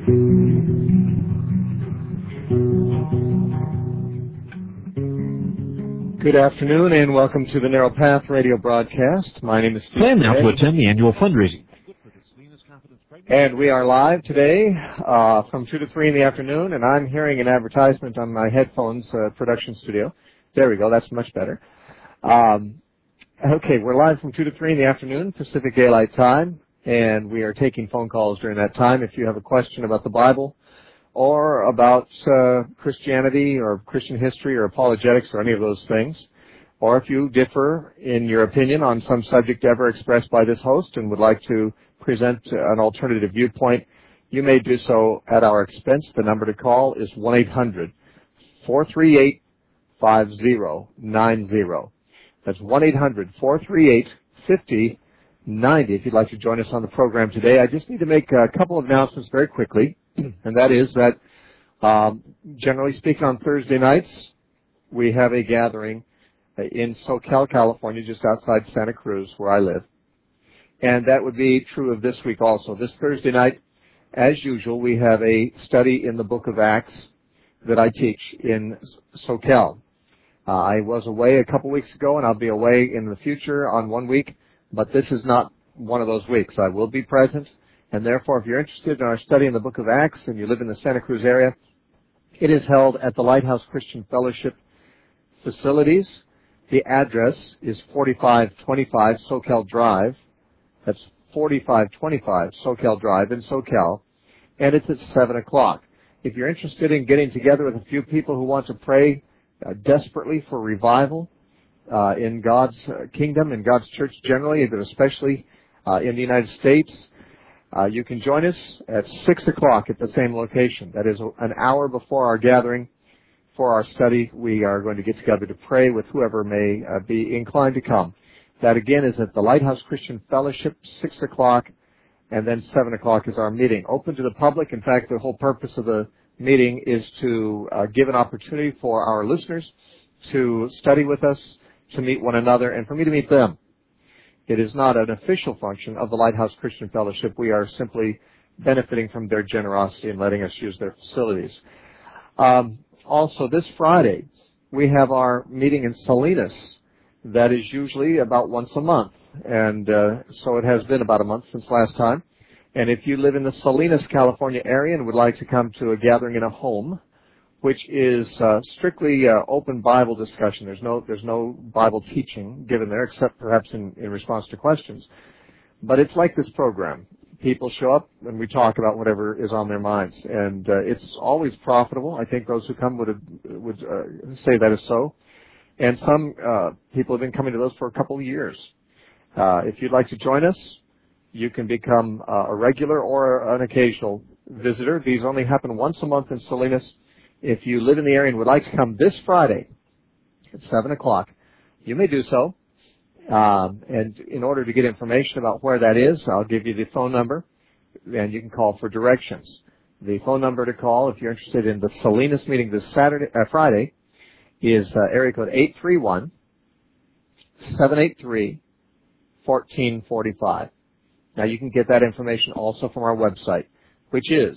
Good afternoon and welcome to the Narrow Path radio broadcast. My name is Steve. Plan now to attend the annual fundraising. And we are live today from 2 to 3 in the afternoon, and I'm hearing an advertisement on my headphones production studio. There we go. That's much better. Okay, we're live from 2 to 3 in the afternoon, Pacific Daylight Time, and we are taking phone calls during that time. If you have a question about the Bible or about Christianity or Christian history or apologetics or any of those things, or if you differ in your opinion on some subject ever expressed by this host and would like to present an alternative viewpoint, you may do so at our expense. The number to call is 1-800-438-5090. That's 1-800-438-5090 if you'd like to join us on the program today. I just need to make a couple of announcements very quickly, and that is that generally speaking on Thursday nights, we have a gathering in SoCal, California, just outside Santa Cruz, where I live. And that would be true of this week also. This Thursday night, as usual, we have a study in the book of Acts that I teach in SoCal. I was away a couple weeks ago, and I'll be away in the future on 1 week, but this is not one of those weeks. I will be present, and therefore, if you're interested in our study in the book of Acts and you live in the Santa Cruz area, it is held at the Lighthouse Christian Fellowship facilities. The address is 4525 SoCal Drive. That's 4525 SoCal Drive in SoCal, and it's at 7 o'clock. If you're interested in getting together with a few people who want to pray desperately for revival in God's kingdom, in God's church generally, but especially in the United States, you can join us at 6 o'clock at the same location. That is an hour before our gathering for our study. We are going to get together to pray with whoever may be inclined to come. That again is at the Lighthouse Christian Fellowship, 6 o'clock, and then 7 o'clock is our meeting. Open to the public. In fact, the whole purpose of the meeting is to give an opportunity for our listeners to study with us, to meet one another, and for me to meet them. It is not an official function of the Lighthouse Christian Fellowship. We are simply benefiting from their generosity in letting us use their facilities. Also, this Friday, we have our meeting in Salinas. That is usually about once a month, and so it has been about a month since last time. And if you live in the Salinas, California area and would like to come to a gathering in a home, which is strictly open Bible discussion, there's no Bible teaching given there except perhaps in response to questions. But it's like this program. People show up and we talk about whatever is on their minds, and it's always profitable. I think those who come would say that is so. And some people have been coming to those for a couple of years. If you'd like to join us, you can become a regular or an occasional visitor. These only happen once a month in Salinas. If you live in the area and would like to come this Friday at 7 o'clock, you may do so. And in order to get information about where that is, I'll give you the phone number, and you can call for directions. The phone number to call if you're interested in the Salinas meeting this Friday is area code 831-783-1445. Now, you can get that information also from our website, which is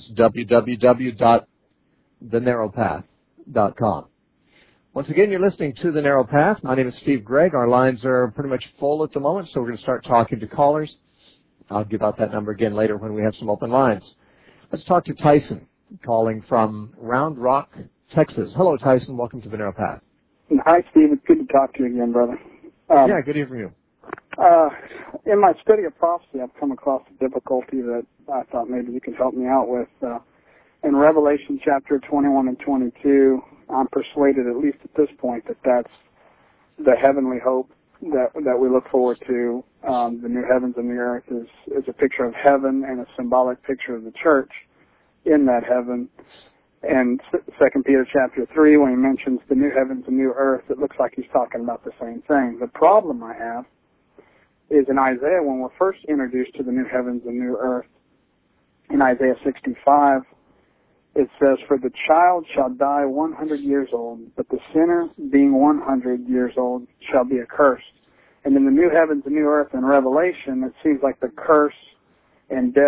www.thenarrowpath.com. Once again, you're listening to The Narrow Path. My name is Steve Gregg. Our lines are pretty much full at the moment, so we're going to start talking to callers. I'll give out that number again later when we have some open lines. Let's talk to Tyson, calling from Round Rock, Texas. Hello, Tyson. Welcome to The Narrow Path. Hi, Steve. It's good to talk to you again, brother. Yeah, good to hear from you. In my study of prophecy, I've come across a difficulty that I thought maybe you could help me out with. In Revelation chapter 21 and 22, I'm persuaded, at least at this point, that that's the heavenly hope that we look forward to. The new heavens and the earth is a picture of heaven and a symbolic picture of the church in that heaven. And 2 Peter chapter 3, when he mentions the new heavens and new earth, it looks like he's talking about the same thing. The problem I have is in Isaiah, when we're first introduced to the new heavens and new earth, in Isaiah 65, it says, "For the child shall die 100 years old, but the sinner, being 100 years old, shall be accursed." And in the new heavens and new earth in Revelation, it seems like the curse and death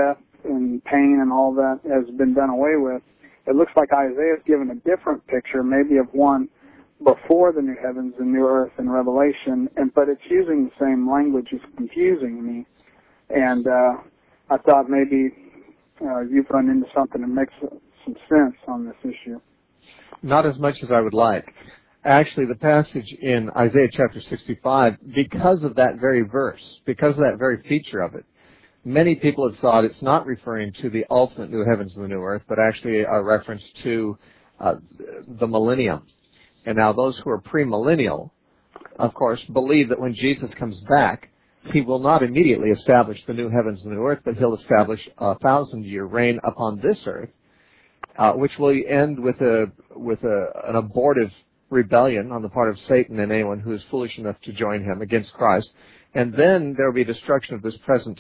and pain and all that has been done away with. It looks like Isaiah's given a different picture, maybe of one before the new heavens and new earth in Revelation, but it's using the same language. It's confusing me. And I thought maybe you've run into something that makes some sense on this issue. Not as much as I would like. Actually, the passage in Isaiah chapter 65, because of that very verse, because of that very feature of it, many people have thought it's not referring to the ultimate new heavens and the new earth, but actually a reference to the millennium. And now those who are premillennial, of course, believe that when Jesus comes back, he will not immediately establish the new heavens and the new earth, but he'll establish a 1,000-year reign upon this earth, which will end with an abortive rebellion on the part of Satan and anyone who is foolish enough to join him against Christ. And then there will be destruction of this present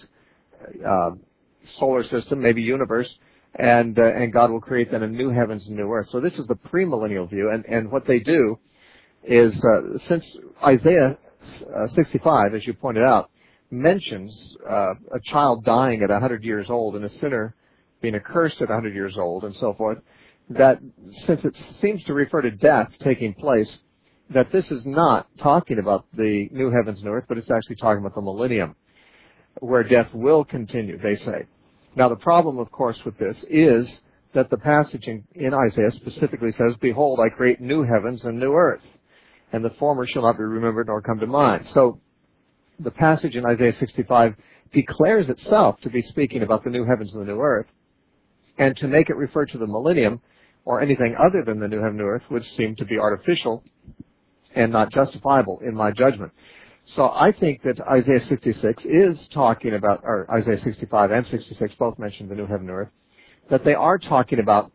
solar system, maybe universe, and God will create then a new heavens and new earth. So this is the premillennial view, and what they do is, since Isaiah 65, as you pointed out, mentions a child dying at 100 years old and a sinner being accursed at 100 years old and so forth, that since it seems to refer to death taking place, that this is not talking about the new heavens and earth, but it's actually talking about the millennium, where death will continue, they say. Now, the problem, of course, with this is that the passage in Isaiah specifically says, "Behold, I create new heavens and new earth, and the former shall not be remembered nor come to mind." So the passage in Isaiah 65 declares itself to be speaking about the new heavens and the new earth, and to make it refer to the millennium or anything other than the new heaven and new earth would seem to be artificial and not justifiable in my judgment. So I think that Isaiah 66 is talking about, or Isaiah 65 and 66 both mention the new heaven and earth, that they are talking about,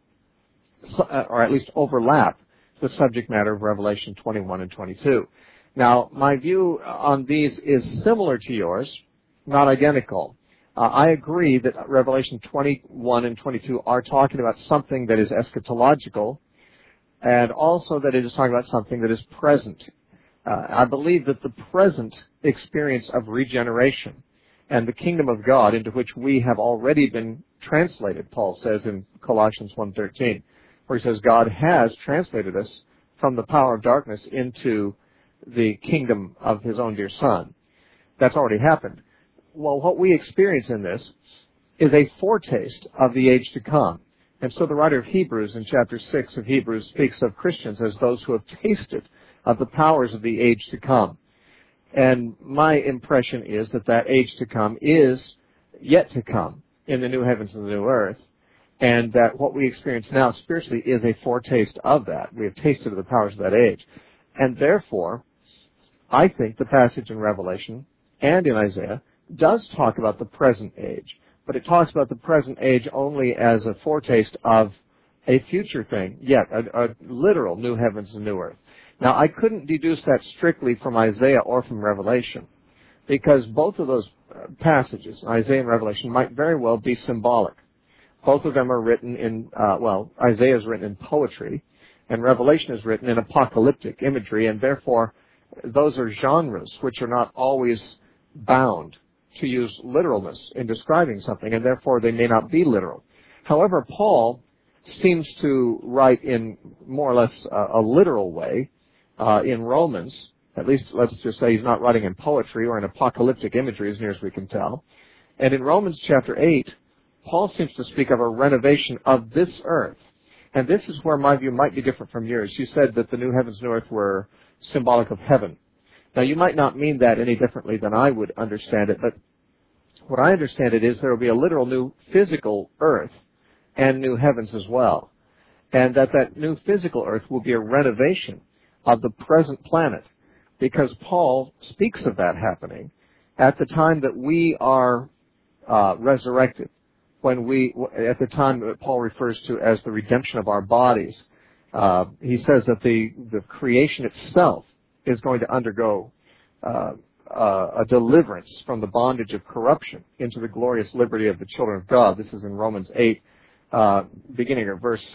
or at least overlap, the subject matter of Revelation 21 and 22. Now, my view on these is similar to yours, not identical. I agree that Revelation 21 and 22 are talking about something that is eschatological, and also that it is talking about something that is present. I believe that the present experience of regeneration and the kingdom of God, into which we have already been translated, Paul says in Colossians 1:13, where he says God has translated us from the power of darkness into the kingdom of his own dear Son. That's already happened. Well, what we experience in this is a foretaste of the age to come. And so the writer of Hebrews in chapter 6 of Hebrews speaks of Christians as those who have tasted of the powers of the age to come. And my impression is that that age to come is yet to come in the new heavens and the new earth, and that what we experience now spiritually is a foretaste of that. We have tasted of the powers of that age. And therefore, I think the passage in Revelation and in Isaiah does talk about the present age, but it talks about the present age only as a foretaste of a future thing, yet a literal new heavens and new earth. Now, I couldn't deduce that strictly from Isaiah or from Revelation, because both of those passages, Isaiah and Revelation, might very well be symbolic. Both of them are written in, Isaiah is written in poetry, and Revelation is written in apocalyptic imagery, and therefore those are genres which are not always bound to use literalness in describing something, and therefore they may not be literal. However, Paul seems to write in more or less a literal way in Romans. At least, let's just say he's not writing in poetry or in apocalyptic imagery as near as we can tell. And in Romans chapter 8, Paul seems to speak of a renovation of this earth. And this is where my view might be different from yours. You said that the new heavens and earth were symbolic of heaven. Now, you might not mean that any differently than I would understand it, but what I understand it is there will be a literal new physical earth and new heavens as well. And that new physical earth will be a renovation of the present planet, because Paul speaks of that happening at the time that we are resurrected, at the time that Paul refers to as the redemption of our bodies. He says that the creation itself is going to undergo a deliverance from the bondage of corruption into the glorious liberty of the children of God. This is in Romans 8, beginning at verse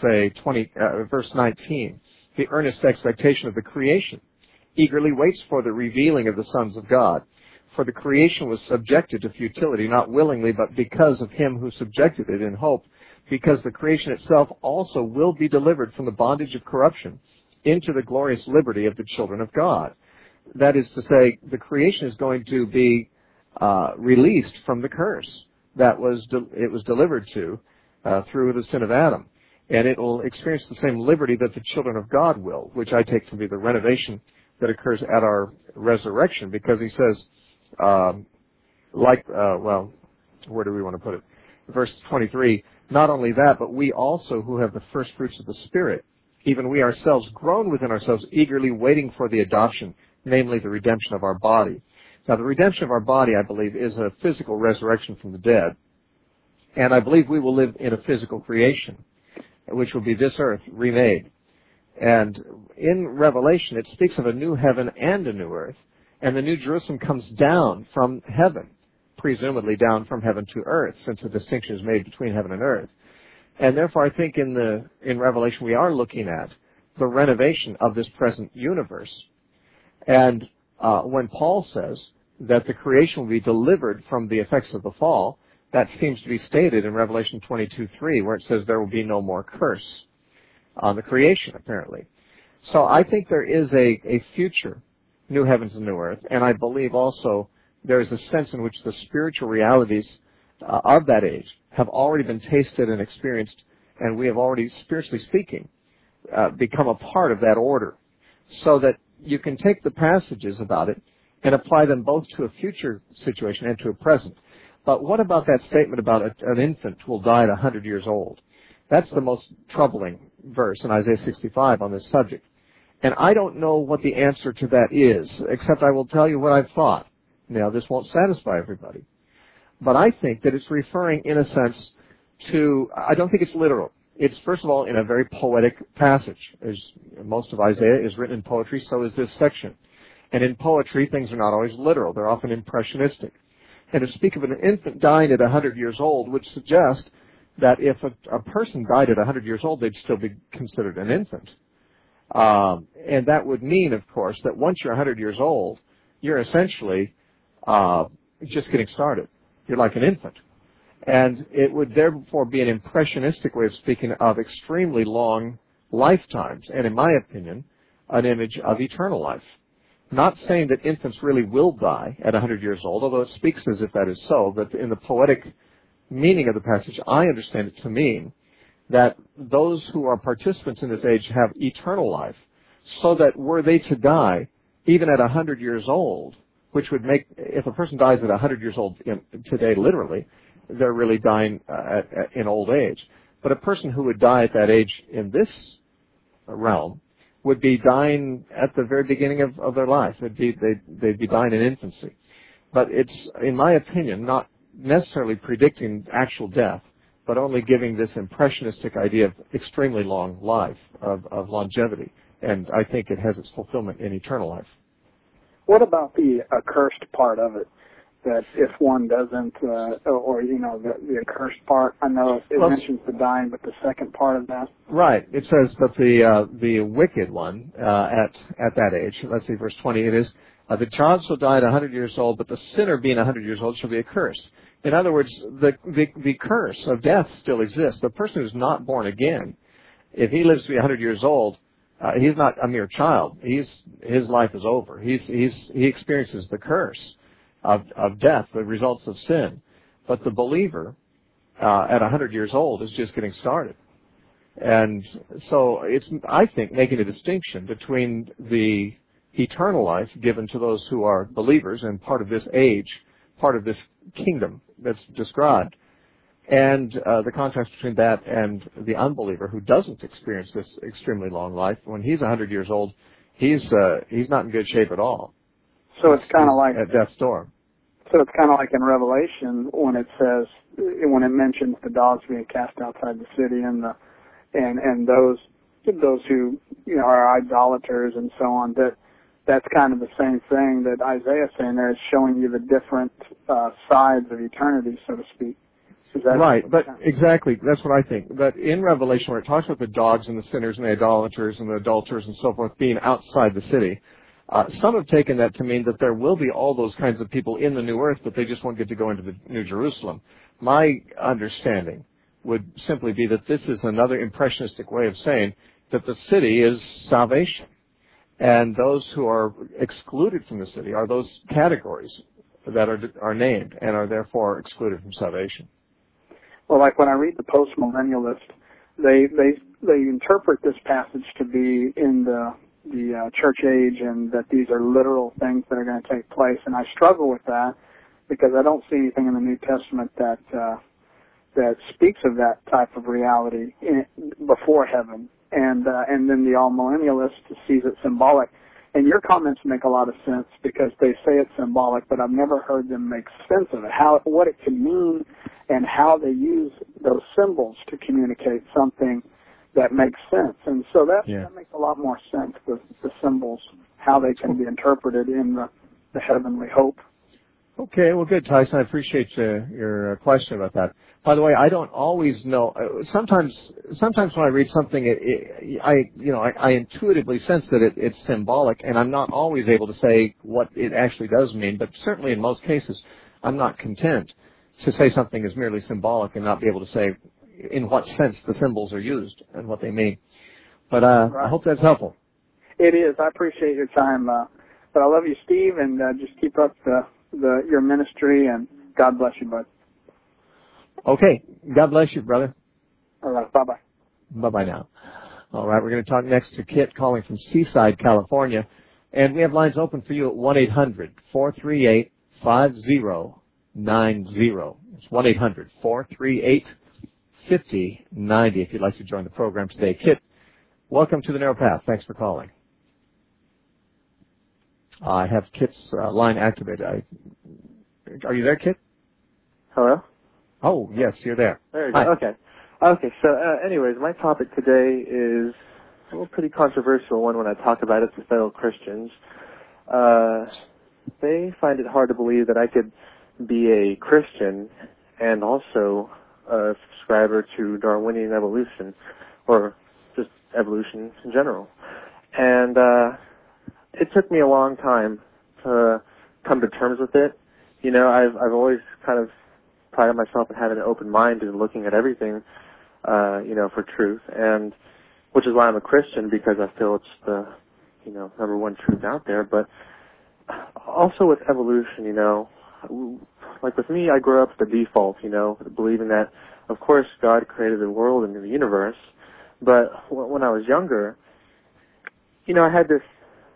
19. The earnest expectation of the creation eagerly waits for the revealing of the sons of God. For the creation was subjected to futility, not willingly, but because of him who subjected it in hope, because the creation itself also will be delivered from the bondage of corruption into the glorious liberty of the children of God. That is to say, the creation is going to be released from the curse that it was delivered to through the sin of Adam. And it will experience the same liberty that the children of God will, which I take to be the renovation that occurs at our resurrection, because he says, where do we want to put it? Verse 23, not only that, but we also who have the first fruits of the Spirit, even we ourselves groan within ourselves, eagerly waiting for the adoption, namely the redemption of our body. Now, the redemption of our body, I believe, is a physical resurrection from the dead. And I believe we will live in a physical creation, which will be this earth remade. And in Revelation, it speaks of a new heaven and a new earth. And the New Jerusalem comes down from heaven, presumably down from heaven to earth, since a distinction is made between heaven and earth. And therefore, I think in Revelation we are looking at the renovation of this present universe. And when Paul says that the creation will be delivered from the effects of the fall, that seems to be stated in Revelation 22:3, where it says there will be no more curse on the creation, apparently. So I think there is a future new heavens and new earth, and I believe also there is a sense in which the spiritual realities of that age have already been tasted and experienced, and we have already, spiritually speaking, become a part of that order, so that you can take the passages about it and apply them both to a future situation and to a present. But what about that statement about an infant will die at 100 years old? That's the most troubling verse in Isaiah 65 on this subject. And I don't know what the answer to that is, except I will tell you what I've thought. Now, this won't satisfy everybody. But I think that it's referring, in a sense, to, I don't think it's literal. It's, first of all, in a very poetic passage. As most of Isaiah is written in poetry, so is this section. And in poetry, things are not always literal. They're often impressionistic. And to speak of an infant dying at 100 years old would suggest that if a person died at 100 years old, they'd still be considered an infant. And that would mean, of course, that once you're 100 years old, you're essentially just getting started. You're like an infant. And it would therefore be an impressionistic way of speaking of extremely long lifetimes, and in my opinion, an image of eternal life. Not saying that infants really will die at 100 years old, although it speaks as if that is so, but in the poetic meaning of the passage, I understand it to mean that those who are participants in this age have eternal life, so that were they to die, even at 100 years old, which would make, if a person dies at 100 years old today, literally, they're really dying in old age. But a person who would die at that age in this realm would be dying at the very beginning of their life. They'd be dying in infancy. But it's, in my opinion, not necessarily predicting actual death, but only giving this impressionistic idea of extremely long life, of longevity. And I think it has its fulfillment in eternal life. What about the accursed part of it? That if one doesn't, the accursed part, I know it mentions the dying, but the second part of that? Right. It says that the wicked one at that age, let's see, verse 20, it is, the child shall die at 100 years old, but the sinner being 100 years old shall be accursed. In other words, the curse of death still exists. The person who's not born again, if he lives to be 100 years old, he's not a mere child. His life is over. He experiences the curse of death, the results of sin. But the believer at 100 years old is just getting started. And so it's, I think, making a distinction between the eternal life given to those who are believers and part of this age, part of this kingdom that's described, and the contrast between that and the unbeliever who doesn't experience this extremely long life. When he's 100 years old, he's not in good shape at all. So it's kind of like at death's door. So it's kind of like in Revelation when it says, when it mentions the dogs being cast outside the city and those who are idolaters and so on. That's kind of the same thing that Isaiah's saying there, is showing you the different sides of eternity, so to speak. Is that right? But exactly, that's what I think. But in Revelation, where it talks about the dogs and the sinners and the idolaters and the adulterers and so forth being outside the city, Some have taken that to mean that there will be all those kinds of people in the new earth, but they just won't get to go into the New Jerusalem. My understanding would simply be that this is another impressionistic way of saying that the city is salvation. And those who are excluded from the city are those categories that are named and are therefore excluded from salvation. Well, like when I read the postmillennialist, they interpret this passage to be in the church age, and that these are literal things that are going to take place. And I struggle with that because I don't see anything in the New Testament that speaks of that type of reality before heaven. And then the all-millennialist sees it symbolic. And your comments make a lot of sense because they say it's symbolic, but I've never heard them make sense of it, what it can mean, and how they use those symbols to communicate something that makes sense. And so that makes a lot more sense, the symbols, how they can be interpreted in the heavenly hope. Okay, well, good, Tyson. I appreciate your question about that. By the way, I don't always know. Sometimes when I read something, I intuitively sense that it's symbolic, and I'm not always able to say what it actually does mean. But certainly, in most cases, I'm not content to say something is merely symbolic and not be able to say in what sense the symbols are used and what they mean. But I hope that's helpful. It is. I appreciate your time. But I love you, Steve, and just keep up your ministry, and God bless you, bud. Okay. God bless you, brother. All right. Bye-bye. Bye-bye now. All right. We're going to talk next to Kit calling from Seaside, California. And we have lines open for you at 1-800-438-5090. It's 1-800-438-5090 if you'd like to join the program today. Kit, welcome to the Narrow Path. Thanks for calling. I have Kit's line activated. Are you there, Kit? Hello? Oh, yes, you're there. There you go. Hi. Okay, so anyways, my topic today is a pretty controversial one when I talk about it to fellow Christians. They find it hard to believe that I could be a Christian and also a subscriber to Darwinian evolution, or just evolution in general. And it took me a long time to come to terms with it. You know, I've always kind of prided myself in having an open mind and looking at everything, for truth, and which is why I'm a Christian, because I feel it's the, number one truth out there. But also with evolution, like with me, I grew up with the default, believing that, of course, God created the world and the universe. But when I was younger, I had this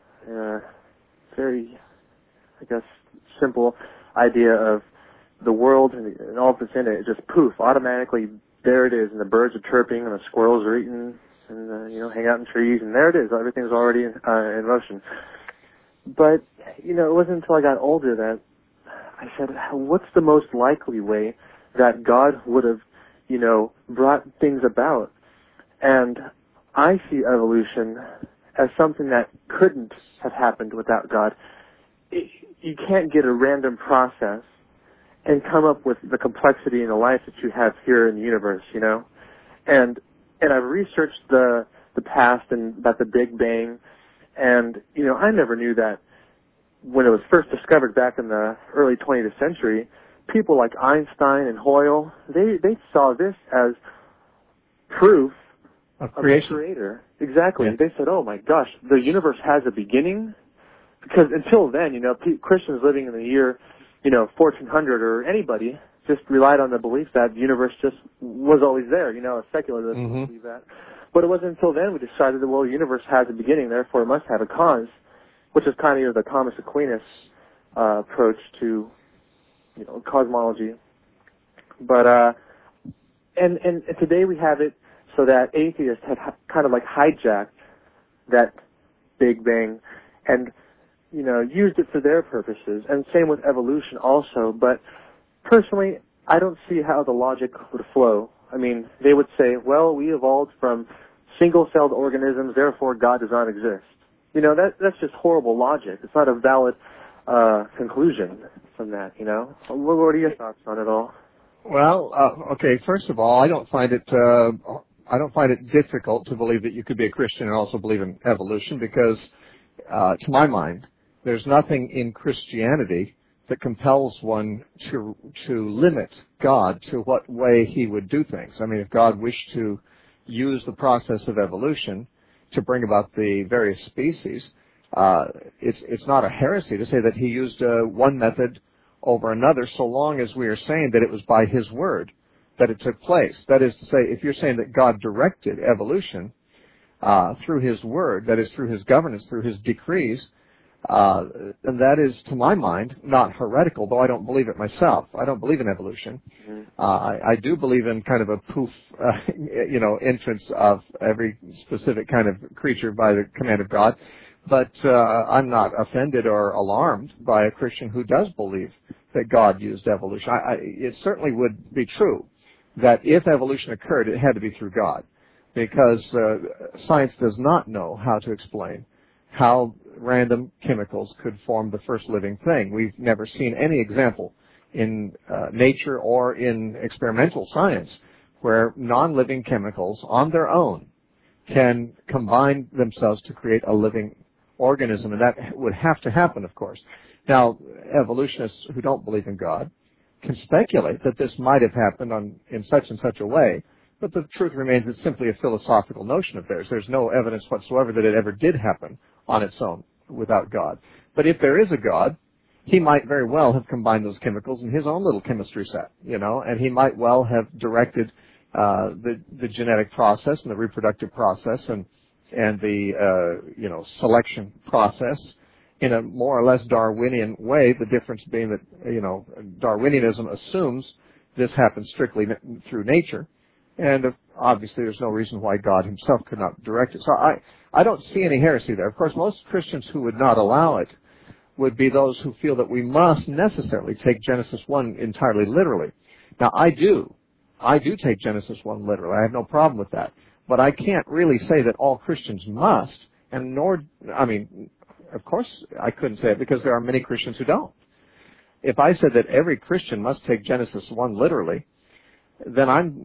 very, simple idea of the world and all that's in it. Just poof, automatically there it is, and the birds are chirping and the squirrels are eating and hang out in trees, and there it is. Everything's already in motion. But it wasn't until I got older that I said, what's the most likely way that God would have brought things about? And I see evolution as something that couldn't have happened without God. You can't get a random process and come up with the complexity in the life that you have here in the universe, And I've researched the past and about the Big Bang, and, I never knew that when it was first discovered back in the early 20th century, people like Einstein and Hoyle, they saw this as proof of the Creator. Exactly. Yeah. They said, oh my gosh, the universe has a beginning? Because until then, Christians living in the year 1400 or anybody just relied on the belief that the universe just was always there. A secular doesn't believe that. But it wasn't until then we decided that, well, the universe has a beginning, therefore it must have a cause, which is kind of the Thomas Aquinas approach to, cosmology. But, and today we have it so that atheists have kind of like hijacked that Big Bang and, used it for their purposes, and same with evolution also. But personally, I don't see how the logic would flow. I mean, they would say, well, we evolved from single-celled organisms, therefore God does not exist. That's just horrible logic. It's not a valid conclusion from that, What are your thoughts on it all? Well, okay, first of all, I don't find it difficult to believe that you could be a Christian and also believe in evolution, because to my mind, there's nothing in Christianity that compels one to limit God to what way he would do things. I mean, if God wished to use the process of evolution to bring about the various species, it's not a heresy to say that he used one method over another, so long as we are saying that it was by his word that it took place. That is to say, if you're saying that God directed evolution through his word, that is through his governance, through his decrees, and that is, to my mind, not heretical, though I don't believe it myself. I don't believe in evolution. I do believe in kind of a poof, entrance of every specific kind of creature by the command of God. But I'm not offended or alarmed by a Christian who does believe that God used evolution. It certainly would be true that if evolution occurred, it had to be through God, because science does not know how to explain how random chemicals could form the first living thing. We've never seen any example in nature or in experimental science where non-living chemicals on their own can combine themselves to create a living organism, and that would have to happen, of course. Now, evolutionists who don't believe in God can speculate that this might have happened in such and such a way, but the truth remains it's simply a philosophical notion of theirs. There's no evidence whatsoever that it ever did happen on its own without God. But if there is a God, he might very well have combined those chemicals in his own little chemistry set, and he might well have directed the genetic process and the reproductive process and the selection process in a more or less Darwinian way, the difference being that Darwinianism assumes this happens strictly through nature, and obviously there's no reason why God himself could not direct it. So I don't see any heresy there. Of course, most Christians who would not allow it would be those who feel that we must necessarily take Genesis 1 entirely literally. Now, I do take Genesis 1 literally. I have no problem with that. But I can't really say that all Christians must, and of course I couldn't say it because there are many Christians who don't. If I said that every Christian must take Genesis 1 literally, then I'm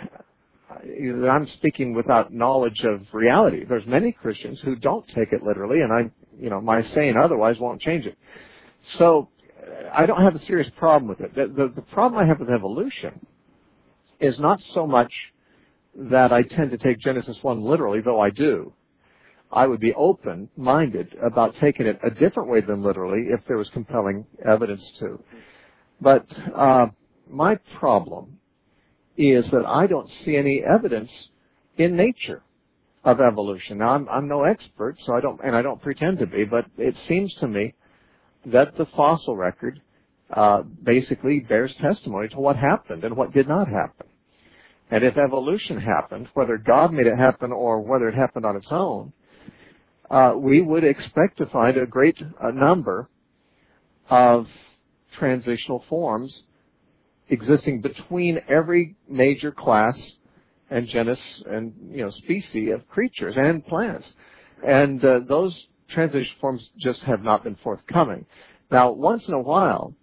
speaking without knowledge of reality. There's many Christians who don't take it literally, and my saying otherwise won't change it. So I don't have a serious problem with it. The problem I have with evolution is not so much that I tend to take Genesis 1 literally, though I do. I would be open-minded about taking it a different way than literally if there was compelling evidence to. But my problem is that I don't see any evidence in nature of evolution. Now, I'm no expert, so I don't pretend to be, but it seems to me that the fossil record basically bears testimony to what happened and what did not happen. And if evolution happened, whether God made it happen or whether it happened on its own, we would expect to find a great number of transitional forms existing between every major class and genus and species of creatures and plants. And those transitional forms just have not been forthcoming. Now, once in a while,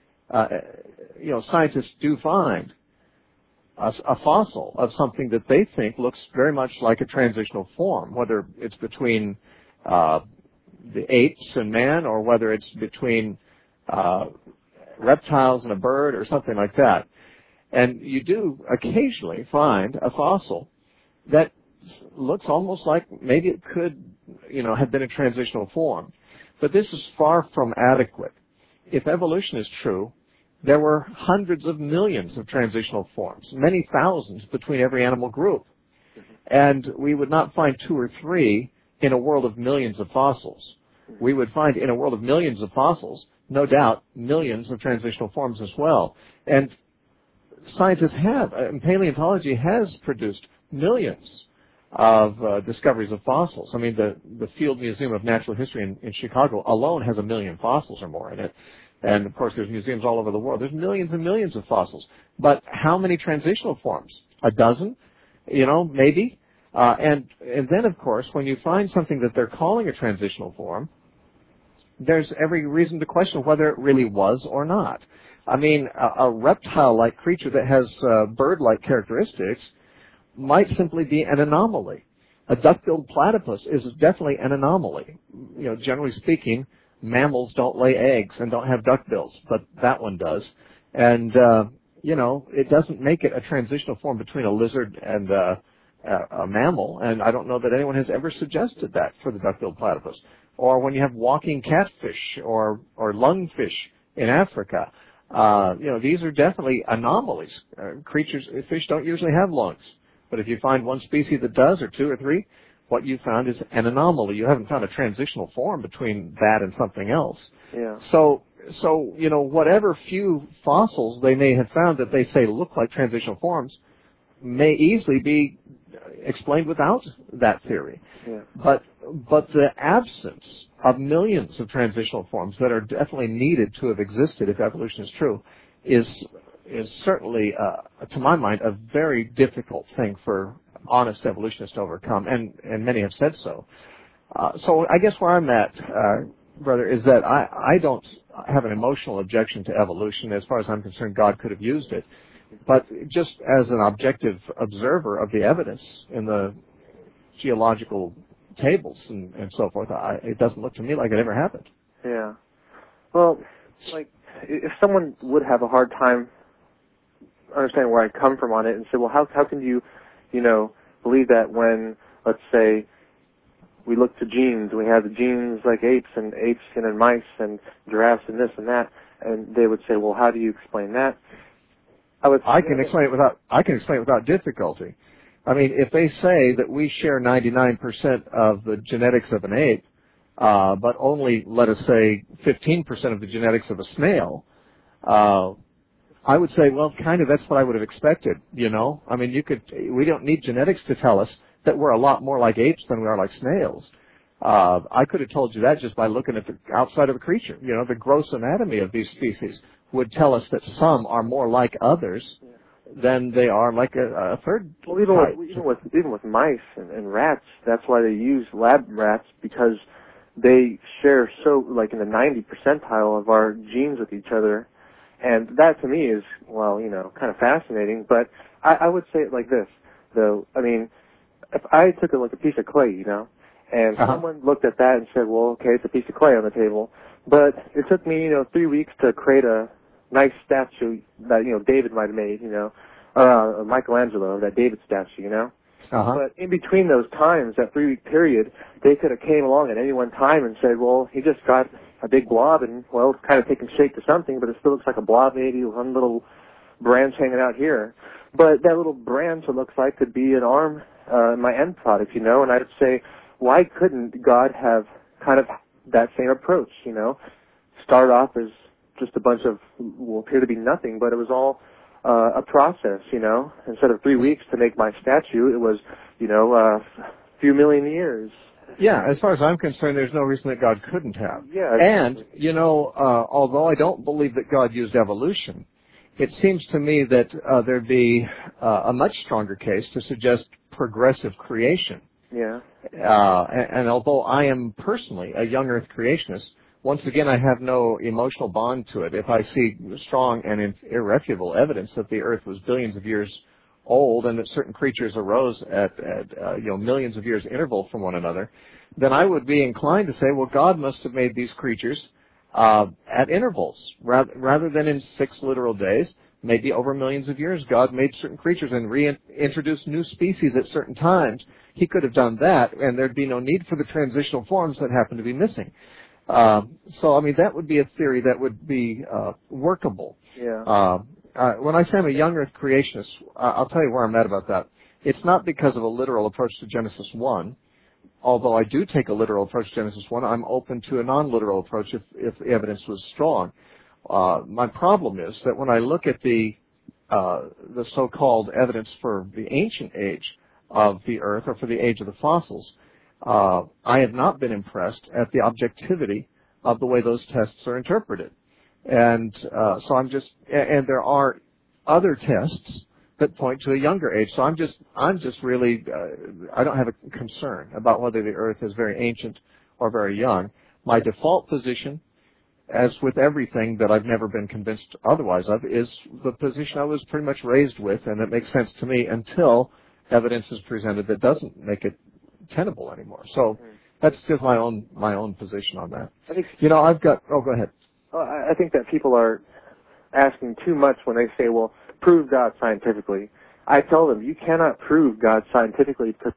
scientists do find a fossil of something that they think looks very much like a transitional form, whether it's between the apes and man or whether it's between reptiles and a bird or something like that. And you do occasionally find a fossil that looks almost like maybe it could, have been a transitional form. But this is far from adequate. If evolution is true, there were hundreds of millions of transitional forms, many thousands between every animal group. And we would not find 2 or 3 in a world of millions of fossils. We would find in a world of millions of fossils, no doubt, millions of transitional forms as well. And scientists and paleontology has produced millions of discoveries of fossils. I mean, the Field Museum of Natural History in Chicago alone has 1 million fossils or more in it. And, of course, there's museums all over the world. There's millions and millions of fossils. But how many transitional forms? A dozen? Maybe? And then, of course, when you find something that they're calling a transitional form, there's every reason to question whether it really was or not. I mean, a reptile-like creature that has bird-like characteristics might simply be an anomaly. A duck-billed platypus is definitely an anomaly. Generally speaking, mammals don't lay eggs and don't have duck bills, but that one does. And, it doesn't make it a transitional form between a lizard and a mammal, and I don't know that anyone has ever suggested that for the duck-billed platypus. Or when you have walking catfish or lungfish in Africa, these are definitely anomalies. Fish don't usually have lungs. But if you find one species that does, or two or three, what you found is an anomaly. You haven't found a transitional form between that and something else. Yeah. So whatever few fossils they may have found that they say look like transitional forms may easily be explained without that theory. Yeah. But the absence of millions of transitional forms that are definitely needed to have existed if evolution is true is certainly, to my mind, a very difficult thing for honest evolutionists to overcome, and many have said so. So I guess where I'm at, brother, is that I don't have an emotional objection to evolution. As far as I'm concerned, God could have used it. But just as an objective observer of the evidence in the geological tables and so forth, it doesn't look to me like it ever happened. Yeah. Well, like, if someone would have a hard time understanding where I come from on it and say, well, how can you believe that when, let's say, we look to genes, we have the genes like apes and mice and giraffes and this and that, and they would say, well, how do you explain that? I can explain it without difficulty. I mean, if they say that we share 99% of the genetics of an ape, but only, let us say, 15% of the genetics of a snail, I would say, well, kind of that's what I would have expected, I mean, we don't need genetics to tell us that we're a lot more like apes than we are like snails. I could have told you that just by looking at the outside of a creature. The gross anatomy of these species would tell us that some are more like others than they are like a third. Well, even with mice and rats, that's why they use lab rats, because they share so, in the 90 percentile of our genes with each other. And that to me is, kind of fascinating. But I would say it like this, though. I mean, if I took a piece of clay, and someone looked at that and said, well, okay, it's a piece of clay on the table. But it took me, 3 weeks to create a nice statue that, David might have made, or Michelangelo, that David statue, But in between those times, that 3-week period, they could have came along at any one time and said, well, he just got a big blob and, it's kind of taking shape to something, but it still looks like a blob, maybe one little branch hanging out here. But that little branch, it looks like, could be an arm, my end product, and I'd say, why couldn't God have kind of that same approach, Start off as just a bunch of, appear to be nothing, but it was all a process, Instead of 3 weeks to make my statue, it was, a few million years. Yeah, as far as I'm concerned, there's no reason that God couldn't have. Yeah. And, although I don't believe that God used evolution, it seems to me that there'd be a much stronger case to suggest progressive creation. Yeah. And although I am personally a young earth creationist, once again, I have no emotional bond to it. If I see strong and irrefutable evidence that the earth was billions of years old and that certain creatures arose at millions of years interval from one another, then I would be inclined to say, well, God must have made these creatures at intervals rather than in 6 literal days. Maybe over millions of years, God made certain creatures and reintroduced new species at certain times. He could have done that, and there'd be no need for the transitional forms that happen to be missing. So, I mean, that would be a theory that would be workable. Yeah. When I say I'm a young earth creationist, I'll tell you where I'm at about that. It's not because of a literal approach to Genesis 1. Although I do take a literal approach to Genesis 1, I'm open to a non-literal approach if the evidence was strong. My problem is that when I look at the so-called evidence for the ancient age of the earth, or for the age of the fossils, I have not been impressed at the objectivity of the way those tests are interpreted. And so and there are other tests that point to a younger age. So I'm just really, I don't have a concern about whether the earth is very ancient or very young. My default position, as with everything that I've never been convinced otherwise of, is the position I was pretty much raised with, and it makes sense to me until evidence is presented that doesn't make it tenable anymore. So that's just my own position on that. I think, I've got. Oh, go ahead. I think that people are asking too much when they say, "Well, prove God scientifically." I tell them, you cannot prove God scientifically because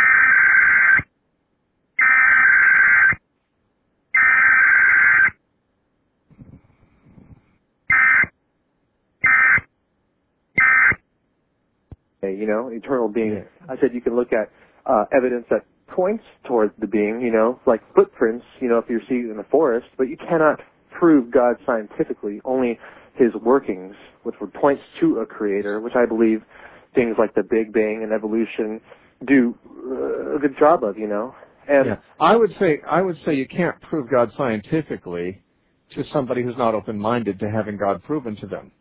eternal being. Yeah. I said you can look at evidence that points towards the being, like footprints, if you're seeing in the forest, but you cannot prove God scientifically, only his workings, which would point to a creator, which I believe things like the Big Bang and evolution do a good job of, And yeah. I would say you can't prove God scientifically to somebody who's not open-minded to having God proven to them.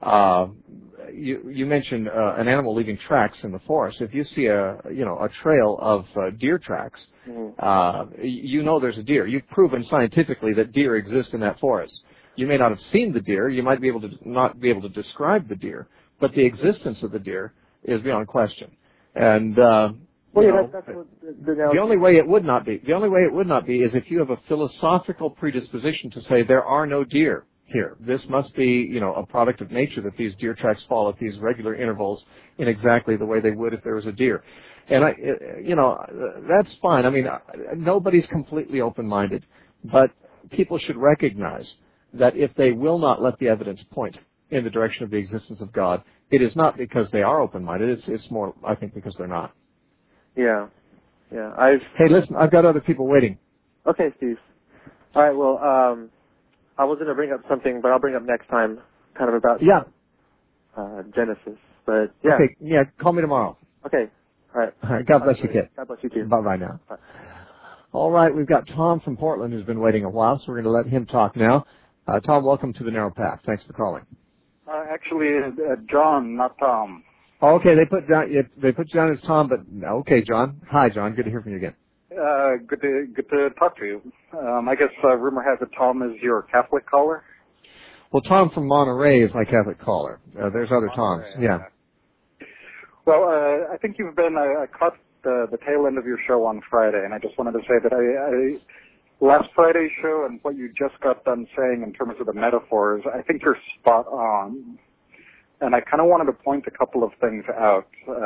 You mentioned an animal leaving tracks in the forest. If you see a trail of deer tracks, there's a deer. You've proven scientifically that deer exist in that forest. You may not have seen the deer. You might not be able to describe the deer, but the existence of the deer is beyond question. And that's what the only way it would not be. The only way it would not be is if you have a philosophical predisposition to say there are no deer here. This must be, a product of nature that these deer tracks fall at these regular intervals in exactly the way they would if there was a deer. And that's fine. I mean, nobody's completely open-minded, but people should recognize that if they will not let the evidence point in the direction of the existence of God, it is not because they are open-minded. It's more, I think, because they're not. Yeah. Hey, listen, I've got other people waiting. Okay, Steve. All right, well, I was going to bring up something, but I'll bring up next time, kind of about Genesis. But, yeah. Okay, yeah, call me tomorrow. Okay, all right. All right, God bless you, kid. God bless you, too. Bye-bye now. Bye. All right, we've got Tom from Portland who's been waiting a while, so we're going to let him talk now. Tom, welcome to the Narrow Path. Thanks for calling. Actually, John, not Tom. Oh, okay, they put you down as Tom, but okay, John. Hi, John. Good to hear from you again. Good to talk to you. I guess rumor has it Tom is your Catholic caller. Well, Tom from Monterey is my Catholic caller. There's other Toms. Yeah. Well, I think you've been. I caught the tail end of your show on Friday, and I just wanted to say that I last Friday's show and what you just got done saying in terms of the metaphors, I think you're spot on. And I kind of wanted to point a couple of things out.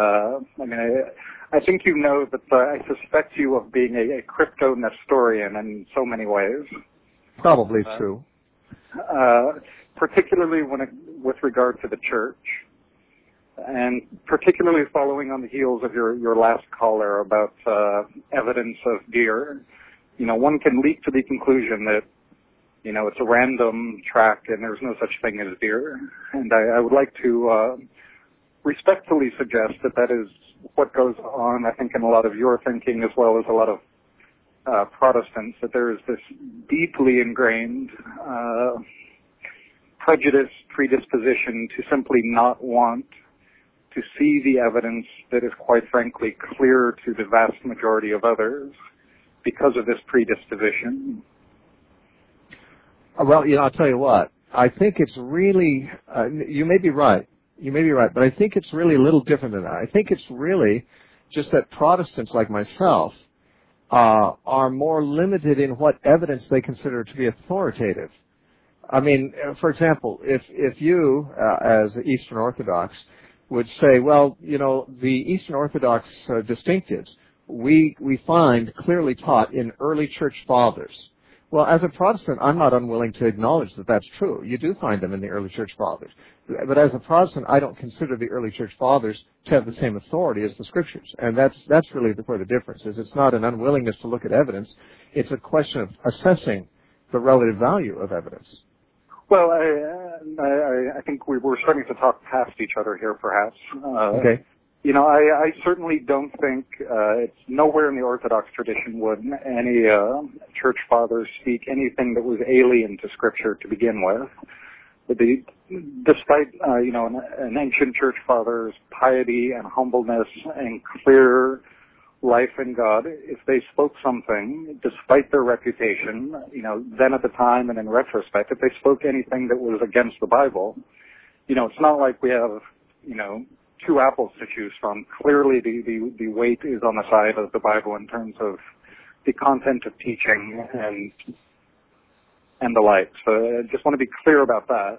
I think you know that I suspect you of being a crypto-Nestorian in so many ways. Probably true. Particularly with regard to the church. And particularly following on the heels of your last caller about evidence of deer. One can leap to the conclusion that it's a random track and there's no such thing as deer. And I would like to respectfully suggest that is what goes on, I think, in a lot of your thinking as well as a lot of Protestants, that there is this deeply ingrained prejudice, predisposition to simply not want to see the evidence that is quite frankly clear to the vast majority of others because of this predisposition. Well, I'll tell you what. I think it's really, you may be right, but I think it's really a little different than that. I think it's really just that Protestants like myself are more limited in what evidence they consider to be authoritative. I mean, for example, if you, as Eastern Orthodox, would say, well, the Eastern Orthodox distinctives we find clearly taught in early church fathers. Well, as a Protestant, I'm not unwilling to acknowledge that that's true. You do find them in the early church fathers. But as a Protestant, I don't consider the early church fathers to have the same authority as the Scriptures. And that's really where the difference is. It's not an unwillingness to look at evidence. It's a question of assessing the relative value of evidence. Well, I think we were starting to talk past each other here, perhaps. Okay. I certainly don't think it's nowhere in the Orthodox tradition would any church fathers speak anything that was alien to Scripture to begin with. Despite an ancient church father's piety and humbleness and clear life in God, if they spoke something, despite their reputation, then at the time and in retrospect, if they spoke anything that was against the Bible, it's not like we have, two apples to choose from. Clearly, the weight is on the side of the Bible in terms of the content of teaching and the like. So I just want to be clear about that.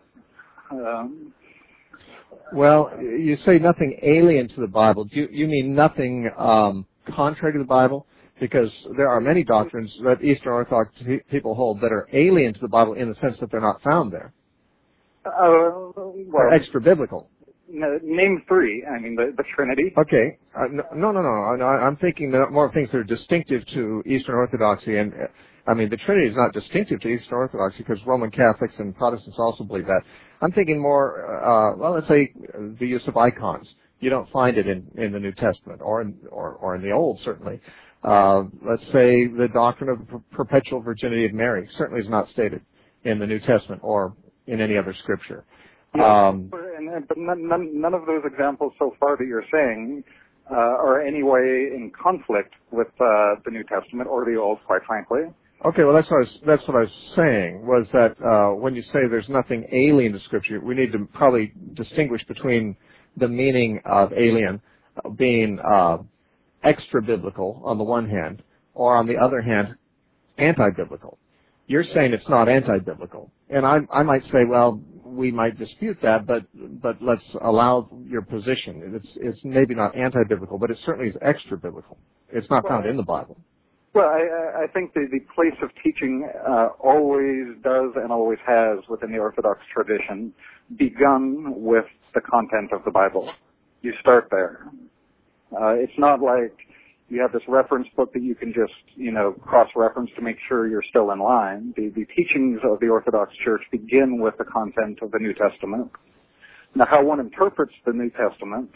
Well, you say nothing alien to the Bible. Do you mean nothing contrary to the Bible? Because there are many doctrines that Eastern Orthodox people hold that are alien to the Bible in the sense that they're not found there. Well, they're extra-biblical. Name three. I mean, the Trinity. Okay. No. I'm thinking more of things that are distinctive to Eastern Orthodoxy. And, I mean, the Trinity is not distinctive to Eastern Orthodoxy because Roman Catholics and Protestants also believe that. I'm thinking more, let's say the use of icons. You don't find it in the New Testament or in the Old, certainly. Let's say the doctrine of the perpetual virginity of Mary certainly is not stated in the New Testament or in any other scripture. But none of those examples so far that you're saying are any way in conflict with the New Testament or the Old, quite frankly. Okay, well that's what I was saying, was that when you say there's nothing alien to Scripture, we need to probably distinguish between the meaning of alien being extra-biblical on the one hand, or on the other hand, anti-biblical. You're saying it's not anti-biblical. And I might say, well, we might dispute that, but let's allow your position. It's maybe not anti-biblical, but it certainly is extra-biblical. It's not found in the Bible. Well, I think the place of teaching always does and always has within the Orthodox tradition begun with the content of the Bible. You start there. It's not like you have this reference book that you can just, cross-reference to make sure you're still in line. The teachings of the Orthodox Church begin with the content of the New Testament. Now, how one interprets the New Testament,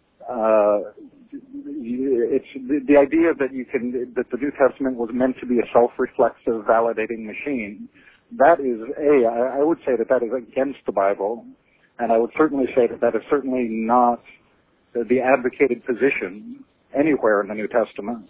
it's the idea that that the New Testament was meant to be a self-reflexive, validating machine. That is I would say that is against the Bible, and I would certainly say that is certainly not the advocated position anywhere in the New Testament.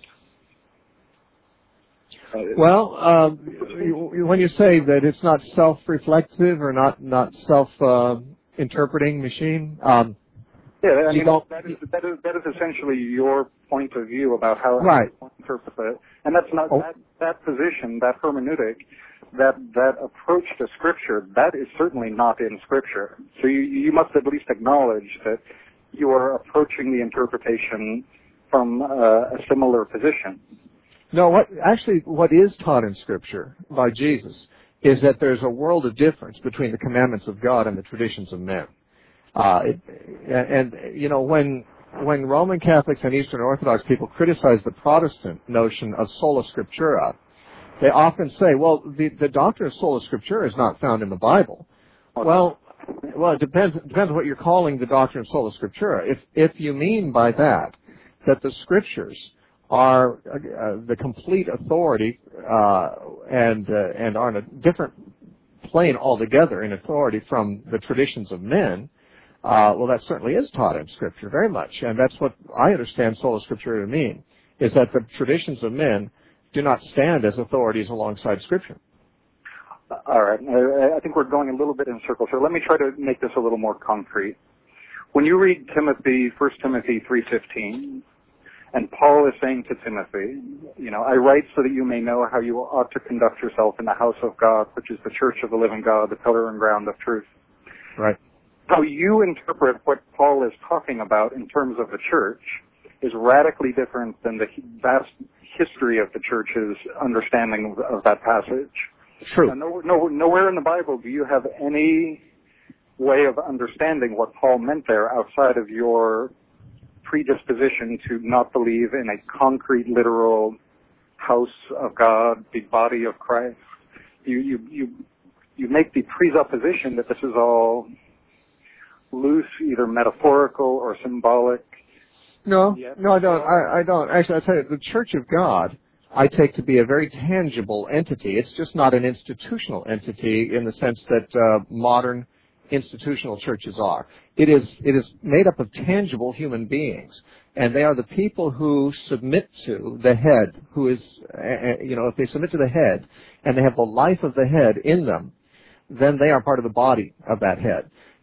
Well, when you say that it's not self-reflexive or not self-interpreting machine, yeah, I mean, that is essentially your point of view about how right. I interpret it, and that's not that position, that hermeneutic, that approach to Scripture. That is certainly not in Scripture. So you must at least acknowledge that you are approaching the interpretation from a similar position. No, what is taught in Scripture by Jesus is that there's a world of difference between the commandments of God and the traditions of men. When Roman Catholics and Eastern Orthodox people criticize the Protestant notion of sola scriptura, they often say, well, the doctrine of sola scriptura is not found in the Bible. Well, it depends on what you're calling the doctrine of sola scriptura. If you mean by that the Scriptures are the complete authority and are on a different plane altogether in authority from the traditions of men, well, that certainly is taught in Scripture very much, and that's what I understand sola scriptura to mean, is that the traditions of men do not stand as authorities alongside Scripture. All right. I think we're going a little bit in circles here. Let me try to make this a little more concrete. When you read 1 Timothy 3:15, and Paul is saying to Timothy, I write so that you may know how you ought to conduct yourself in the house of God, which is the church of the living God, the pillar and ground of truth. Right. How you interpret what Paul is talking about in terms of the church is radically different than the vast history of the church's understanding of that passage. True. Now, nowhere in the Bible do you have any way of understanding what Paul meant there outside of your predisposition to not believe in a concrete, literal house of God, the body of Christ. You make the presupposition that this is all loose, either metaphorical or symbolic. No, I don't. I don't. Actually, I tell you, the Church of God I take to be a very tangible entity. It's just not an institutional entity in the sense that modern institutional churches are. It is made up of tangible human beings, and they are the people who submit to the head, who is, if they submit to the head and they have the life of the head in them, then they are part of the body of that head.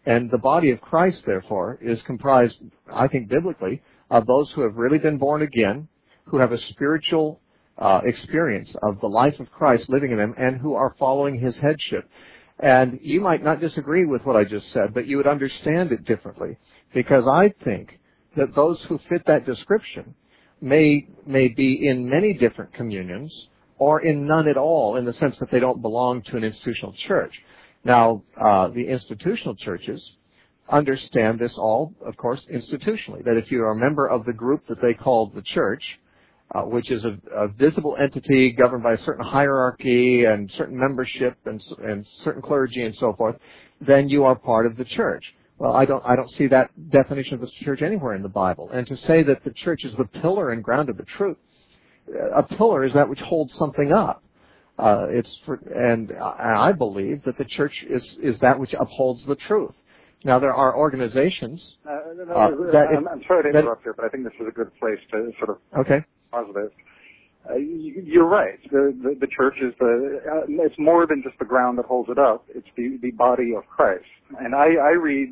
And the body of Christ, therefore, is comprised, I think biblically, of those who have really been born again, who have a spiritual experience of the life of Christ living in them, and who are following his headship. And you might not disagree with what I just said, but you would understand it differently, because I think that those who fit that description may be in many different communions, or in none at all, in the sense that they don't belong to an institutional church. Now, the institutional churches understand this all, of course, institutionally, that if you are a member of the group that they call the church, which is a visible entity governed by a certain hierarchy and certain membership and certain clergy and so forth, then you are part of the church. Well, I don't see that definition of the church anywhere in the Bible. And to say that the church is the pillar and ground of the truth, a pillar is that which holds something up. And I believe that the church is that which upholds the truth. Now, there are organizations I'm sorry to interrupt here, but I think this is a good place to sort of positive. You're right. The church is it's more than just the ground that holds it up. It's the body of Christ. And I read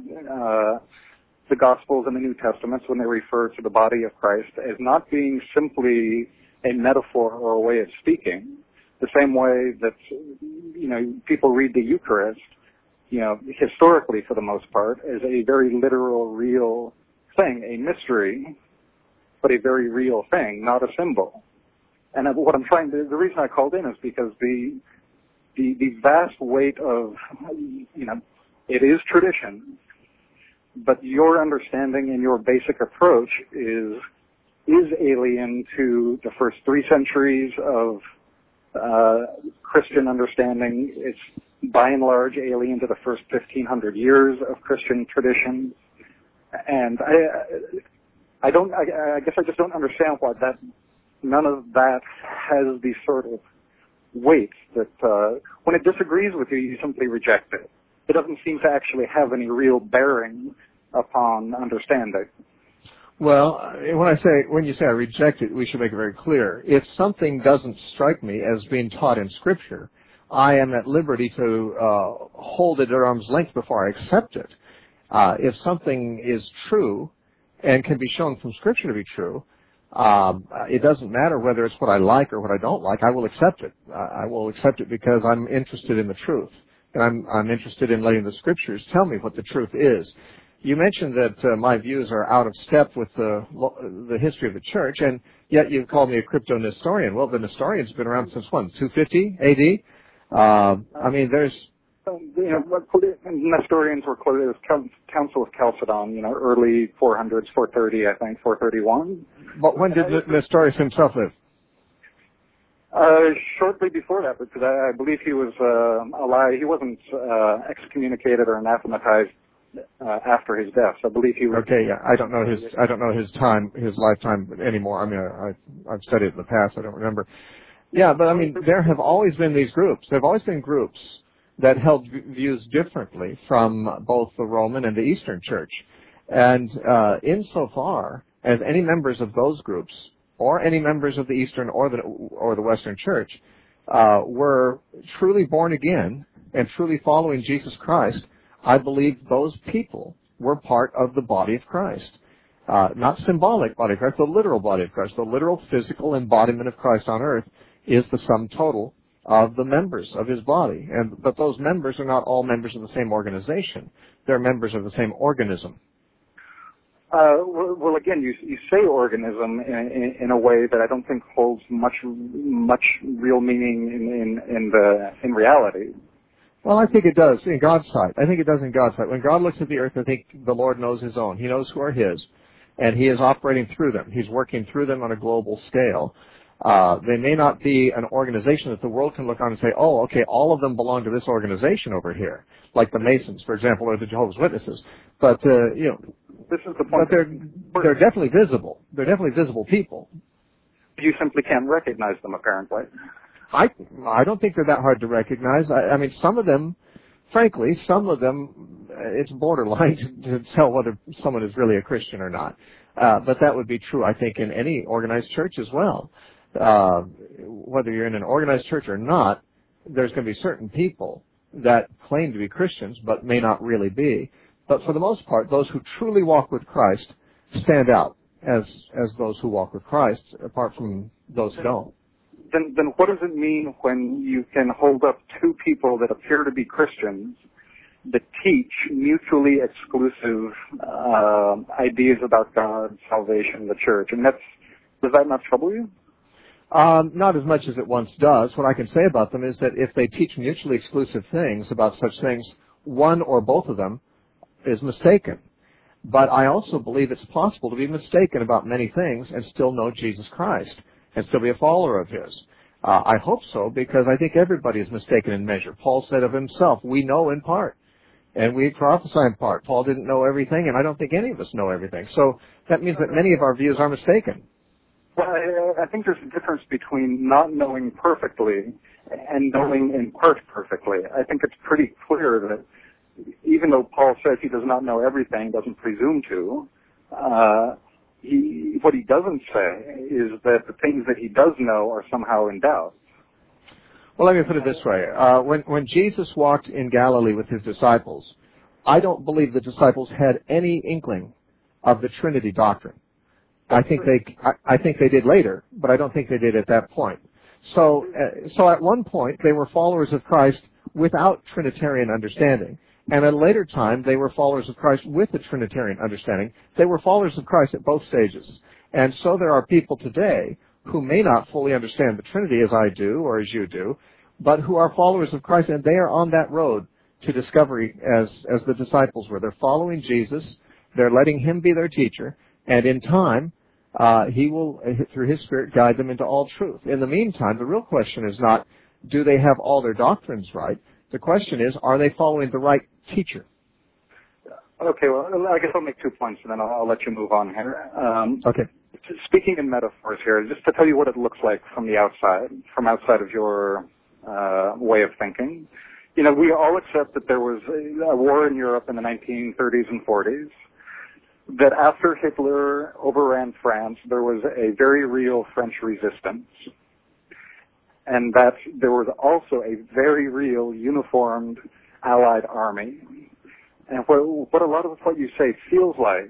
the Gospels and the New Testaments when they refer to the body of Christ as not being simply a metaphor or a way of speaking, the same way that, people read the Eucharist, historically for the most part, as a very literal, real thing, a mystery, but a very real thing, not a symbol. And what I'm the reason I called in is because the vast weight of, it is tradition, but your understanding and your basic approach is alien to the first 3 centuries of Christian understanding. It's by and large alien to the first 1,500 years of Christian tradition. And I guess I just don't understand why none of that has the sort of weight that when it disagrees with you, you simply reject it. It doesn't seem to actually have any real bearing upon understanding. Well, when you say I reject it, we should make it very clear. If something doesn't strike me as being taught in Scripture, I am at liberty to hold it at arm's length before I accept it. If something is true and can be shown from Scripture to be true, it doesn't matter whether it's what I like or what I don't like. I will accept it. I will accept it because I'm interested in the truth, and I'm interested in letting the Scriptures tell me what the truth is. You mentioned that my views are out of step with the history of the church, and yet you've called me a crypto-Nestorian. Well, the Nestorian's been around since when? 250 A.D.? There's... Nestorians were quoted as Council of Chalcedon, early 400s, 430, I think, 431. But when did Nestorius himself live? Shortly before that, because I believe he was alive. He wasn't excommunicated or anathematized after his death. So I believe he was. Okay, yeah. I don't know his lifetime anymore. I've studied it in the past. I don't remember. Yeah, but there have always been these groups. There have always been groups that held views differently from both the Roman and the Eastern Church. And insofar as any members of those groups, or any members of the Eastern or the Western Church, were truly born again and truly following Jesus Christ, I believe those people were part of the body of Christ. Not symbolic body of Christ, the literal body of Christ. The literal physical embodiment of Christ on earth is the sum total of the members of his body. But those members are not all members of the same organization. They're members of the same organism. Well, again, you say organism in a way that I don't think holds much real meaning in reality. Well, I think it does in God's sight. I think it does in God's sight. When God looks at the earth, I think the Lord knows his own. He knows who are his, and he is operating through them. He's working through them on a global scale. They may not be an organization that the world can look on and say, oh, okay, all of them belong to this organization over here, like the Masons, for example, or the Jehovah's Witnesses. But, this is the point. But they're definitely visible. They're definitely visible people. You simply can't recognize them, apparently. I don't think they're that hard to recognize. Some of them, frankly, it's borderline to tell whether someone is really a Christian or not. But that would be true, I think, in any organized church as well. Whether you're in an organized church or not, there's going to be certain people that claim to be Christians but may not really be. But for the most part, those who truly walk with Christ stand out as those who walk with Christ, apart from those who don't. Then what does it mean when you can hold up two people that appear to be Christians that teach mutually exclusive ideas about God, salvation, the church? And does that not trouble you? Not as much as it once does. What I can say about them is that if they teach mutually exclusive things about such things, one or both of them is mistaken. But I also believe it's possible to be mistaken about many things and still know Jesus Christ and still be a follower of His. I hope so, because I think everybody is mistaken in measure. Paul said of himself, we know in part, and we prophesy in part. Paul didn't know everything, and I don't think any of us know everything. So that means that many of our views are mistaken. Well, I think there's a difference between not knowing perfectly and knowing in part perfectly. I think it's pretty clear that even though Paul says he does not know everything, doesn't presume to, what he doesn't say is that the things that he does know are somehow in doubt. Well, let me put it this way. When Jesus walked in Galilee with His disciples, I don't believe the disciples had any inkling of the Trinity doctrine. I think they did later, but I don't think they did at that point. So at one point, they were followers of Christ without Trinitarian understanding. And at a later time, they were followers of Christ with a Trinitarian understanding. They were followers of Christ at both stages. And so there are people today who may not fully understand the Trinity as I do or as you do, but who are followers of Christ, and they are on that road to discovery as the disciples were. They're following Jesus. They're letting Him be their teacher. And in time, He will, through His Spirit, guide them into all truth. In the meantime, the real question is not, do they have all their doctrines right? The question is, are they following the right teacher? Okay, well, I guess I'll make 2 points, and then I'll let you move on here. Okay. Speaking in metaphors here, just to tell you what it looks like from the outside, from outside of your way of thinking. You know, we all accept that there was a war in Europe in the 1930s and 40s, that after Hitler overran France, there was a very real French resistance, and that there was also a very real uniformed Allied army. And what a lot of what you say feels like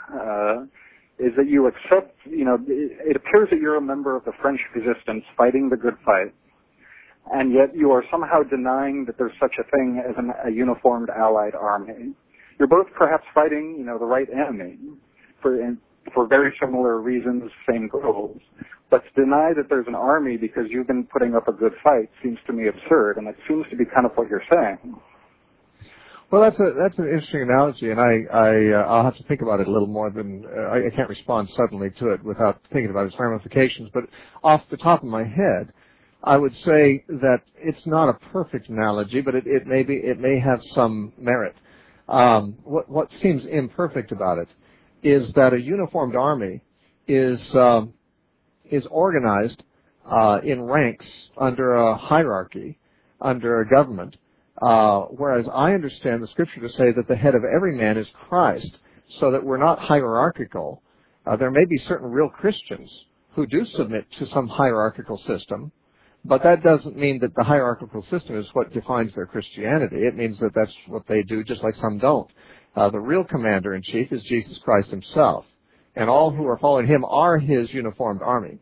is that you accept, you know, it appears that you're a member of the French resistance fighting the good fight, and yet you are somehow denying that there's such a thing as a uniformed Allied army. You're both perhaps fighting, you know, the right enemy for very similar reasons, same goals. But to deny that there's an army because you've been putting up a good fight seems to me absurd, and it seems to be kind of what you're saying. Well, that's an interesting analogy, and I'll have to think about it a little more than I can't respond suddenly to it without thinking about its ramifications. But off the top of my head, I would say that it's not a perfect analogy, but it may have some merit. What seems imperfect about it is that a uniformed army is organized in ranks under a hierarchy, under a government, whereas I understand the Scripture to say that the head of every man is Christ, so that we're not hierarchical. There may be certain real Christians who do submit to some hierarchical system, but that doesn't mean that the hierarchical system is what defines their Christianity. It means that that's what they do, just like some don't. The real commander-in-chief is Jesus Christ Himself, and all who are following Him are His uniformed army.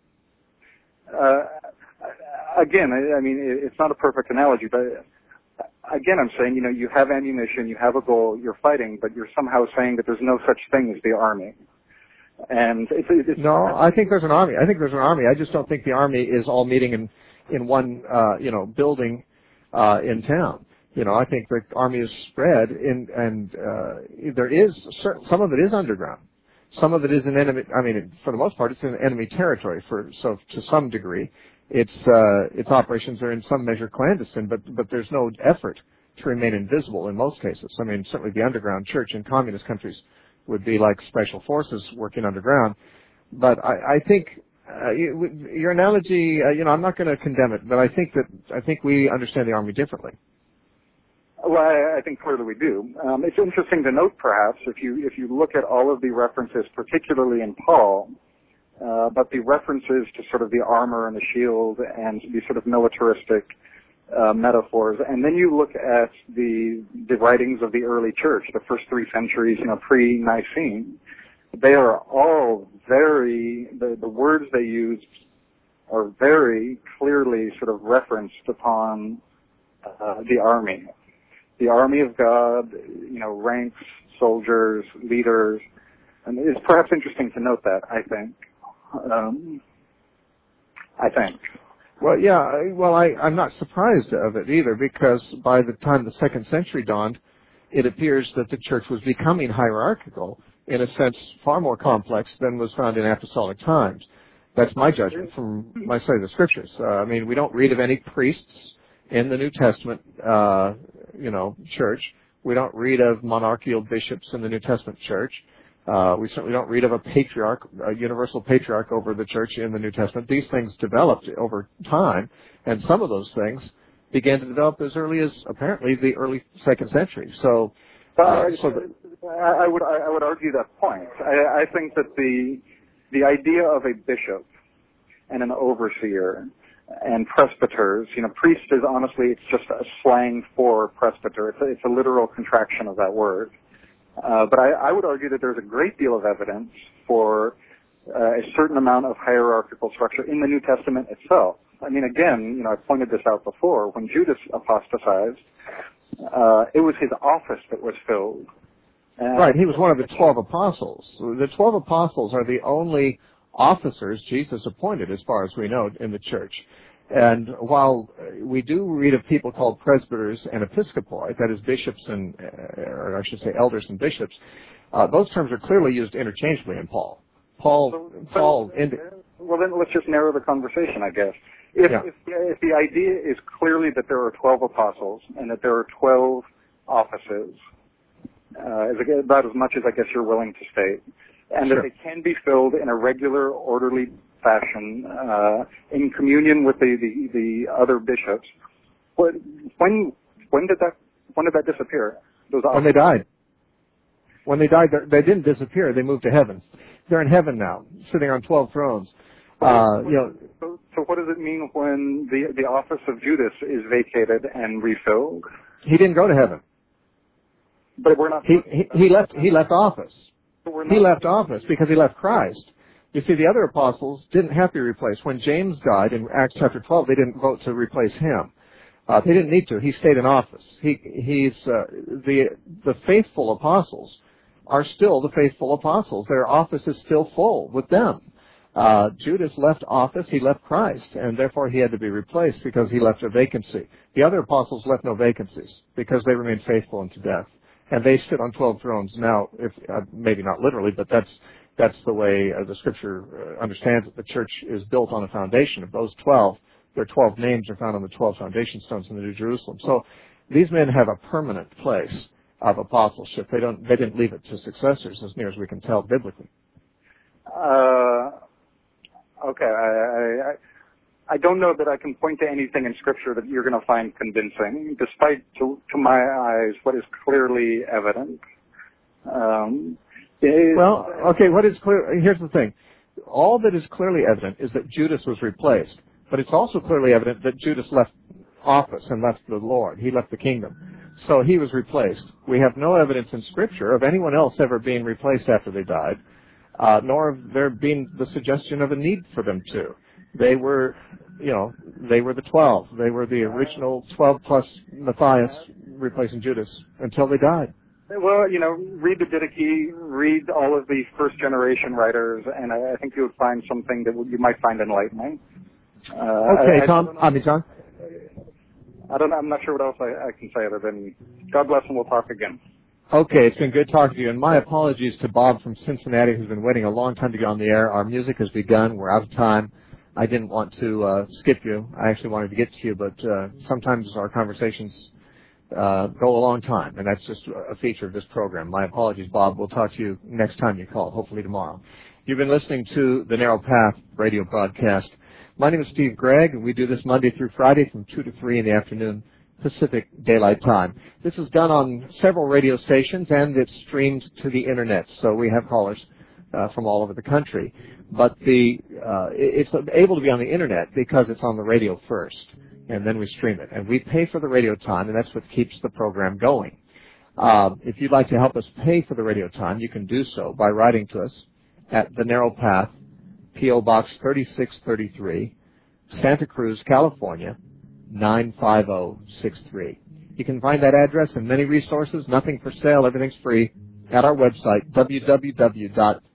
Again, I mean, it's not a perfect analogy, but again, I'm saying, you know, you have ammunition, you have a goal, you're fighting, but you're somehow saying that there's no such thing as the army. And no, I think there's an army. I just don't think the army is all meeting in one, building in town. You know, I think the army is spread and there is some of it is underground. Some of it is in enemy. I mean, for the most part, it's in enemy territory. So to some degree, its operations are in some measure clandestine. But there's no effort to remain invisible in most cases. I mean, certainly the underground church in communist countries would be like special forces working underground. But I think your analogy, I'm not going to condemn it, but I think we understand the army differently. Well, I think clearly we do. It's interesting to note, perhaps, if you look at all of the references, particularly in Paul, but the references to sort of the armor and the shield and the sort of militaristic metaphors, and then you look at the writings of the early church, the first 3 centuries, pre-Nicene. They are all the words they use are very clearly sort of referenced upon the army of God, ranks, soldiers, leaders, and it's perhaps interesting to note that, I think. Well, yeah, I'm not surprised of it either, because by the time the 2nd century dawned, it appears that the church was becoming hierarchical, in a sense far more complex than was found in apostolic times. That's my judgment from my study of the Scriptures. We don't read of any priests in the New Testament, church. We don't read of monarchical bishops in the New Testament church. We certainly don't read of a patriarch, a universal patriarch over the church in the New Testament. These things developed over time, and some of those things began to develop as early as, apparently, the early 2nd century. I would argue that point. I think that the idea of a bishop and an overseer and presbyters, priest is honestly, it's just a slang for presbyter. It's a literal contraction of that word. But I would argue that there's a great deal of evidence for a certain amount of hierarchical structure in the New Testament itself. Again, I pointed this out before. When Judas apostatized, it was his office that was filled. Right, he was one of the 12 apostles. The 12 apostles are the only officers Jesus appointed, as far as we know, in the church. And while we do read of people called presbyters and episcopoi, that is bishops or I should say elders and bishops, those terms are clearly used interchangeably in Paul. Well, then let's just narrow the conversation, I guess. If the idea is clearly that there are 12 apostles and that there are 12 offices, about as much as I guess you're willing to state, and that they can be filled in a regular, orderly fashion, in communion with the other bishops. When did that disappear? When they died. When they died, they didn't disappear. They moved to heaven. They're in heaven now, sitting on 12 thrones. So what does it mean when the office of Judas is vacated and refilled? He didn't go to heaven. But we're not. He left office. He left office because he left Christ. You see, the other apostles didn't have to be replaced. When James died in Acts chapter 12, they didn't vote to replace him. They didn't need to. He stayed in office. The faithful apostles are still the faithful apostles. Their office is still full with them. Judas left office. He left Christ, and therefore he had to be replaced because he left a vacancy. The other apostles left no vacancies because they remained faithful unto death. And they sit on 12 thrones now, if maybe not literally, but that's the way the Scripture understands it. The church is built on a foundation of those 12. Their 12 names are found on the 12 foundation stones in the New Jerusalem. So these men have a permanent place of apostleship. They didn't leave it to successors, as near as we can tell biblically. Okay. I don't know that I can point to anything in Scripture that you're going to find convincing, despite, to my eyes, what is clearly evident. What is clear? Here's the thing. All that is clearly evident is that Judas was replaced, but it's also clearly evident that Judas left office and left the Lord. He left the kingdom. So he was replaced. We have no evidence in Scripture of anyone else ever being replaced after they died, nor of there being the suggestion of a need for them to. They were the 12. They were the original 12 plus Matthias replacing Judas until they died. Well, read the Didache, read all of the first generation writers, and I think you would find something that you might find enlightening. John. I'm not sure what else I can say other than God bless and we'll talk again. Okay, it's been good talking to you, and my apologies to Bob from Cincinnati, who's been waiting a long time to get on the air. Our music has begun. We're out of time. I didn't want to skip you. I actually wanted to get to you, but sometimes our conversations go a long time, and that's just a feature of this program. My apologies, Bob. We'll talk to you next time you call, hopefully tomorrow. You've been listening to the Narrow Path radio broadcast. My name is Steve Gregg, and we do this Monday through Friday from 2 to 3 in the afternoon, Pacific Daylight Time. This is done on several radio stations, and it's streamed to the Internet, so we have callers from all over the country. But it's able to be on the Internet because it's on the radio first. and then we stream it. And we pay for the radio time, and that's what keeps the program going. If you'd like to help us pay for the radio time, you can do so by writing to us at The Narrow Path, P.O. Box 3633, Santa Cruz, California, 95063. You can find that address and many resources, nothing for sale, everything's free, at our website, www.narrowpath.org.